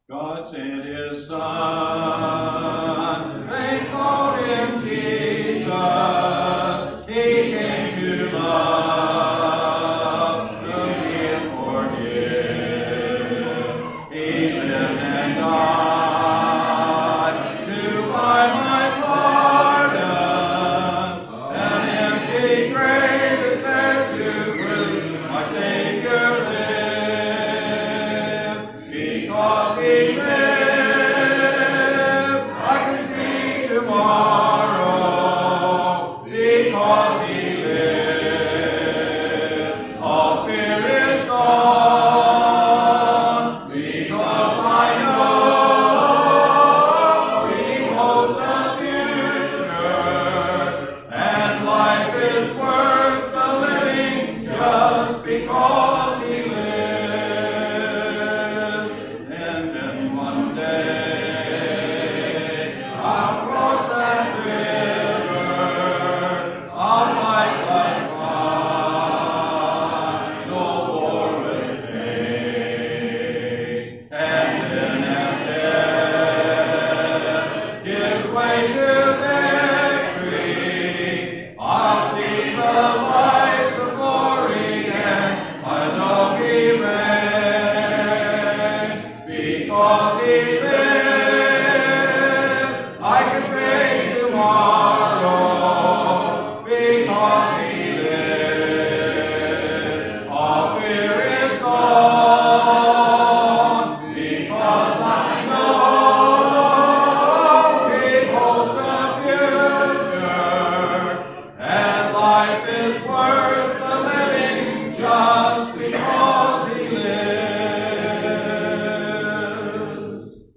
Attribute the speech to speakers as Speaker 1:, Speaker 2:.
Speaker 1: God sent his Son, they called him Jesus. He came to love, to heal, forgive. He lived and died to buy my pardon. An empty grave is there to prove my Savior lived. Because he lived, I can speak tomorrow. Because he lived, all fear is gone. Because I know he holds the future, and life is worth the living just because he lived. And then one day I'll cross that river of life like mine, no more with pain. And then as death gives way to victory, I'll see the lights of glory and I know he reigned. Because he lived, I can face tomorrow. Because he lived, all fear is gone. Because I